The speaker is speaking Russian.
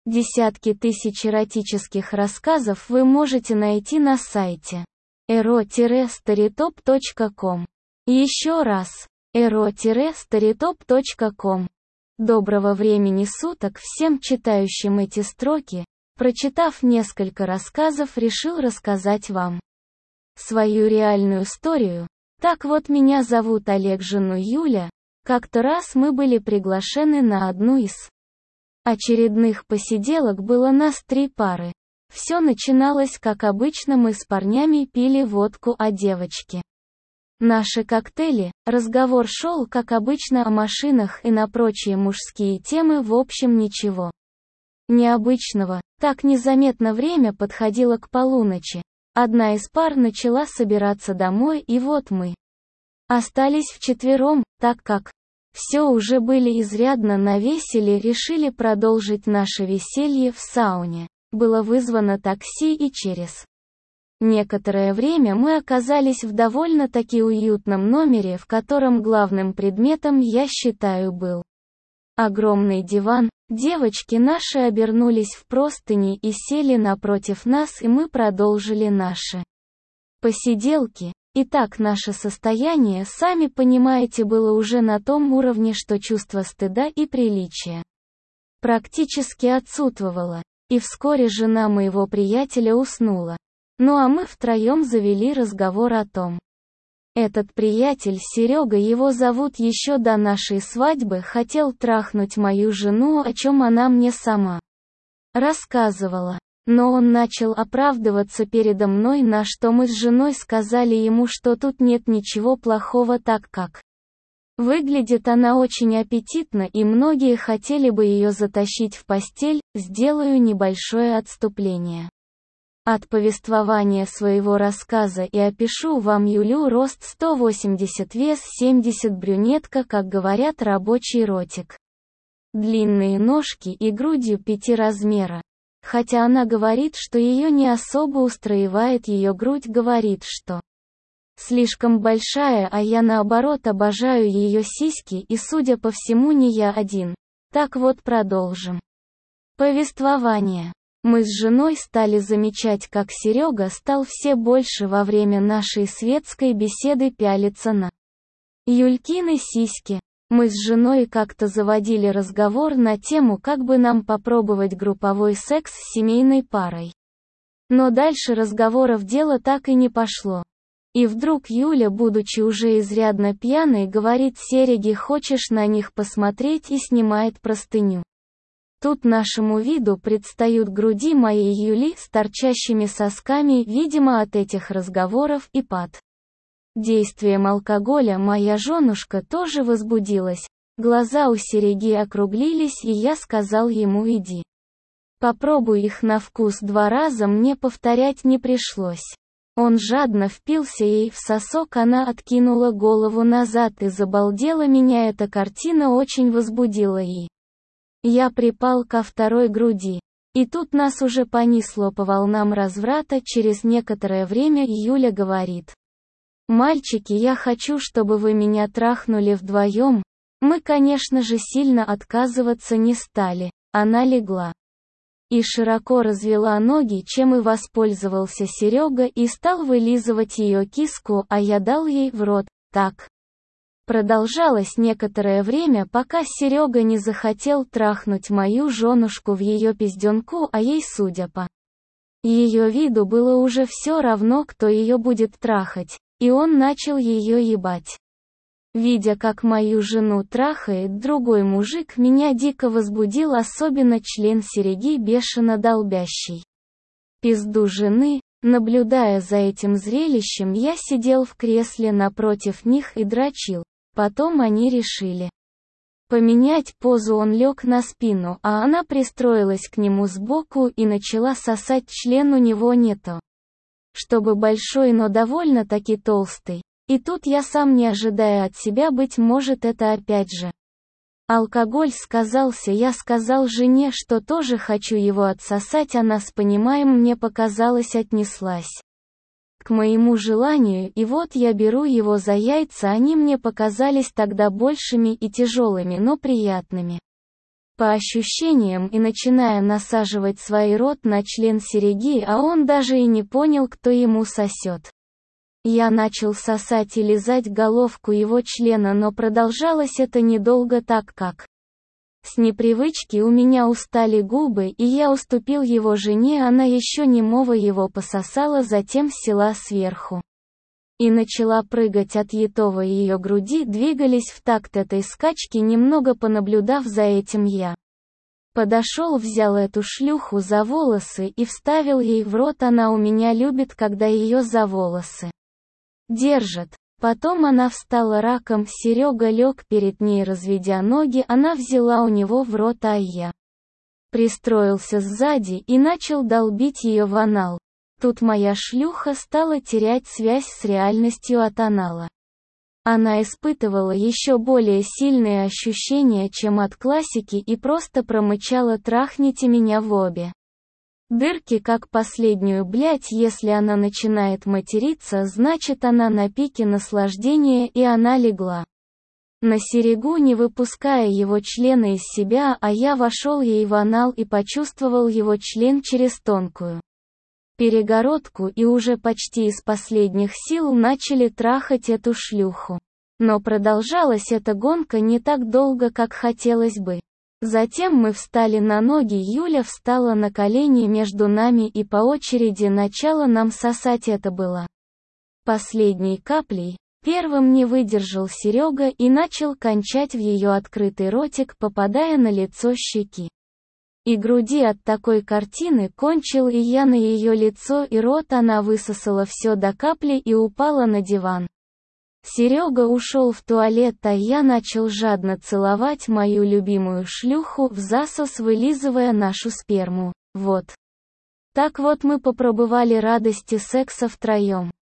Десятки тысяч эротических рассказов вы можете найти на сайте ero-storytop.com. Еще раз, ero-storytop.com. Доброго времени суток всем читающим эти строки. Прочитав несколько рассказов, решил рассказать вам свою реальную историю. Так вот, меня зовут Олег, жену Юля. Как-то раз мы были приглашены на одну из очередных посиделок, было нас 3 пары. Все начиналось как обычно, мы с парнями пили водку, а девочки наши коктейли. Разговор шел как обычно о машинах и на прочие мужские темы, в общем ничего необычного. Так незаметно время подходило к полуночи. Одна из пар начала собираться домой, и вот мы остались вчетвером, так как все уже были изрядно навесили, решили продолжить наше веселье в сауне. Было вызвано такси, и через некоторое время мы оказались в довольно-таки уютном номере, в котором главным предметом, я считаю, был огромный диван. Девочки наши обернулись в простыни и сели напротив нас, и мы продолжили наши посиделки. Итак, наше состояние, сами понимаете, было уже на том уровне, что чувство стыда и приличия практически отсутствовало. И вскоре жена моего приятеля уснула. Ну а мы втроем завели разговор о том. Этот приятель, Серега его зовут, еще до нашей свадьбы хотел трахнуть мою жену, о чем она мне сама рассказывала. Но он начал оправдываться передо мной, на что мы с женой сказали ему, что тут нет ничего плохого, так как выглядит она очень аппетитно, и многие хотели бы ее затащить в постель. Сделаю небольшое отступление от повествования своего рассказа и опишу вам Юлю. Рост 180, вес 70, брюнетка, как говорят, рабочий ротик. Длинные ножки и грудью 5 размера. Хотя она говорит, что ее не особо устраивает ее грудь, говорит, что слишком большая, а я наоборот обожаю ее сиськи, и судя по всему не я один. Так вот, продолжим повествование. Мы с женой стали замечать, как Серега стал все больше во время нашей светской беседы пялиться на Юлькины сиськи. Мы с женой как-то заводили разговор на тему, как бы нам попробовать групповой секс с семейной парой. Но дальше разговоров дело так и не пошло. И вдруг Юля, будучи уже изрядно пьяной, говорит Сереге: «Хочешь на них посмотреть?» и снимает простыню. Тут нашему виду предстают груди моей Юли с торчащими сосками, видимо от этих разговоров и под действием алкоголя моя женушка тоже возбудилась. Глаза у Сереги округлились, и я сказал ему: «Иди попробуй их на вкус». 2 раза мне повторять не пришлось. Он жадно впился ей в сосок, она откинула голову назад и забалдела. Меня эта картина очень возбудила, и я припал ко второй груди. И тут нас уже понесло по волнам разврата. Через некоторое время Юля говорит: «Мальчики, я хочу, чтобы вы меня трахнули вдвоем». Мы, конечно же, сильно отказываться не стали. Она легла и широко развела ноги, чем и воспользовался Серега, и стал вылизывать ее киску, а я дал ей в рот. Так продолжалось некоторое время, пока Серега не захотел трахнуть мою женушку в ее пизденку, а ей, судя по ее виду, было уже все равно, кто ее будет трахать. И он начал ее ебать. Видя, как мою жену трахает другой мужик, меня дико возбудил, особенно член Сереги, бешено долбящий пизду жены. Наблюдая за этим зрелищем, я сидел в кресле напротив них и дрочил. Потом они решили поменять позу, он лег на спину, а она пристроилась к нему сбоку и начала сосать член у него не то чтобы большой, но довольно-таки толстый. И тут я сам, не ожидая от себя, быть может это опять же алкоголь сказался, я сказал жене, что тоже хочу его отсосать, она с пониманием, мне показалось, отнеслась к моему желанию, и вот я беру его за яйца, они мне показались тогда большими и тяжелыми, но приятными. по ощущениям и начиная насаживать свой рот на член Сереги, а он даже и не понял, кто ему сосет. Я начал сосать и лизать головку его члена, но продолжалось это недолго, так как с непривычки у меня устали губы, и я уступил его жене, она еще немого его пососала, затем села сверху и начала прыгать от етова, и ее груди двигались в такт этой скачки. Немного понаблюдав за этим, я подошел, взял эту шлюху за волосы и вставил ей в рот. Она у меня любит, когда ее за волосы держат. Потом она встала раком, Серега лег перед ней, разведя ноги, она взяла у него в рот, а я пристроился сзади и начал долбить ее в анал. Тут моя шлюха стала терять связь с реальностью от анала. Она испытывала еще более сильные ощущения, чем от классики, и просто промычала: «Трахните меня в обе дырки, как последнюю, блять». Если она начинает материться, значит она на пике наслаждения, и она легла на Серегу, не выпуская его члена из себя, а я вошел ей в анал и почувствовал его член через тонкую перегородку, и уже почти из последних сил начали трахать эту шлюху. Но продолжалась эта гонка не так долго, как хотелось бы. Затем мы встали на ноги, Юля встала на колени между нами и по очереди начала нам сосать. Это было последней каплей. Первым не выдержал Серега и начал кончать в ее открытый ротик, попадая на лицо, щеки и груди. От такой картины кончил и я на ее лицо и рот. Она высосала все до капли и упала на диван. Серега ушел в туалет, а я начал жадно целовать мою любимую шлюху в засос, вылизывая нашу сперму. Вот так вот мы попробовали радости секса втроем.